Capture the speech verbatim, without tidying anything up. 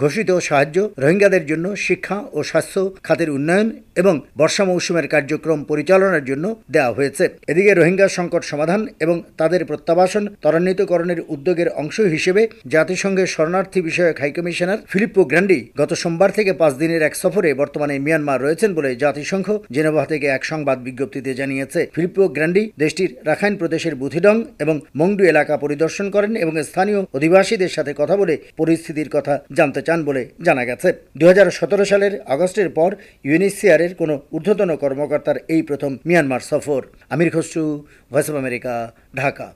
ঘোষিত সাহায্য রোহিঙ্গাদের জন্য শিক্ষা ও স্বাস্থ্য খাতের উন্নয়ন এবং বর্ষা মৌসুমের কার্যক্রম পরিচালনার জন্য দেওয়া হয়েছে। এদিকে রোহিঙ্গা সংকট সমাধান এবং তাদের প্রত্যাবাসন ত্বরান্বিতকরণের উদ্যোগের অংশ হিসেবে জাতিসংঘের শরণার্থী বিষয়ক হাইকমিশনার ফিলিপ্পো গ্র্যান্ডি গত সোমবার থেকে পাঁচ দিনের এক সফরে বর্তমানে মিয়ানমার রয়েছেন বলে জাতিসংঘ জেনেভা থেকে এক সংবাদ বিজ্ঞপ্তিতে জানিয়েছে। ফিলিপ্পো গ্র্যান্ডি দেশটির রাখাইন প্রদেশের বুথিডং এবং মংডু এলাকা পরিদর্শন করেন এবং স্থানীয় অধিবাসীদের সাথে কথা বলে পরিস্থিতির কথা জানতে চান বলে জানা গেছে। দুই হাজার সতেরো সালের আগস্টের পর ইউএনএইচসিআর এর কোনো ঊর্ধ্বতন কর্মকর্তার এই প্রথম মিয়ানমার সফর। Amir Khasru, voice of America, Dhaka.